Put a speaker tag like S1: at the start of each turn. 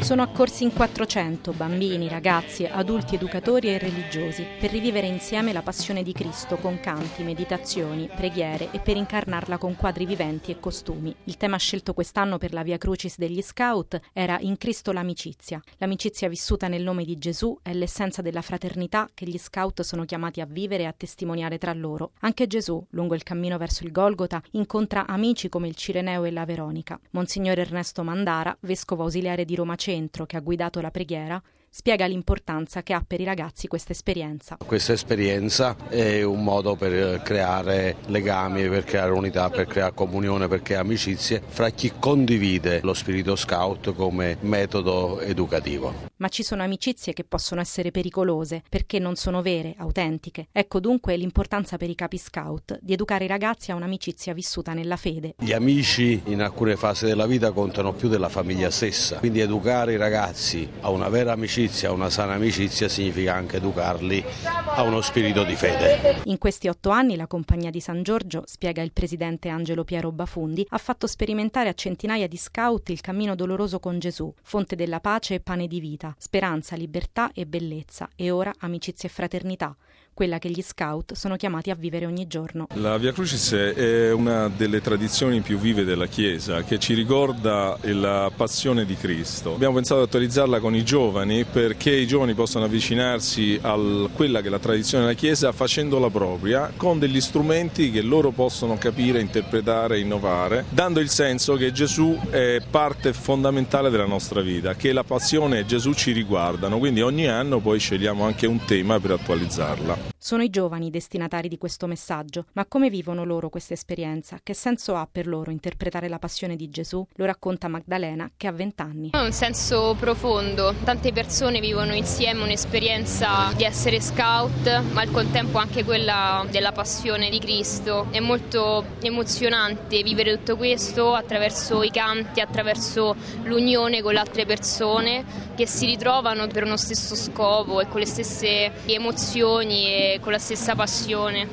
S1: Sono accorsi in 400 bambini, ragazzi, adulti, educatori e religiosi per rivivere insieme la passione di Cristo con canti, meditazioni, preghiere e per incarnarla con quadri viventi e costumi. Il tema scelto quest'anno per la Via Crucis degli Scout era In Cristo l'amicizia. L'amicizia vissuta nel nome di Gesù è l'essenza della fraternità che gli Scout sono chiamati a vivere e a testimoniare tra loro. Anche Gesù, lungo il cammino verso il Golgota, incontra amici come il Cireneo e la Veronica. Monsignor Ernesto Mandara, vescovo ausiliare di Roma Centro, che ha guidato la preghiera, spiega l'importanza che ha per i ragazzi questa esperienza.
S2: Questa esperienza è un modo per creare legami, per creare unità, per creare comunione, per creare amicizie fra chi condivide lo spirito scout come metodo educativo.
S1: Ma ci sono amicizie che possono essere pericolose perché non sono vere, autentiche. Ecco dunque l'importanza per i capi scout di educare i ragazzi a un'amicizia vissuta nella fede.
S2: Gli amici in alcune fasi della vita contano più della famiglia stessa, quindi educare i ragazzi a una vera amicizia, a una sana amicizia, significa anche educarli a uno spirito di fede.
S1: In questi 8 anni la Compagnia di San Giorgio, spiega il presidente Angelo Piero Bafundi, ha fatto sperimentare a centinaia di scout il cammino doloroso con Gesù, fonte della pace e pane di vita, speranza, libertà e bellezza, e ora amicizia e fraternità, quella che gli scout sono chiamati a vivere ogni giorno.
S3: La Via Crucis è una delle tradizioni più vive della Chiesa, che ci ricorda la passione di Cristo. Abbiamo pensato di attualizzarla con i giovani perché i giovani possano avvicinarsi a quella che è la tradizione della Chiesa facendola propria, con degli strumenti che loro possono capire, interpretare, innovare, dando il senso che Gesù è parte fondamentale della nostra vita, che la passione e Gesù ci riguardano, quindi ogni anno poi scegliamo anche un tema per attualizzarla.
S1: Sono i giovani i destinatari di questo messaggio, ma come vivono loro questa esperienza? Che senso ha per loro interpretare la passione di Gesù? Lo racconta Magdalena, che ha 20 anni.
S4: Ha un senso profondo, tante persone vivono insieme un'esperienza di essere scout, ma al contempo anche quella della passione di Cristo. È molto emozionante vivere tutto questo attraverso i canti, attraverso l'unione con le altre persone che si ritrovano per uno stesso scopo e con le stesse emozioni e con la stessa passione.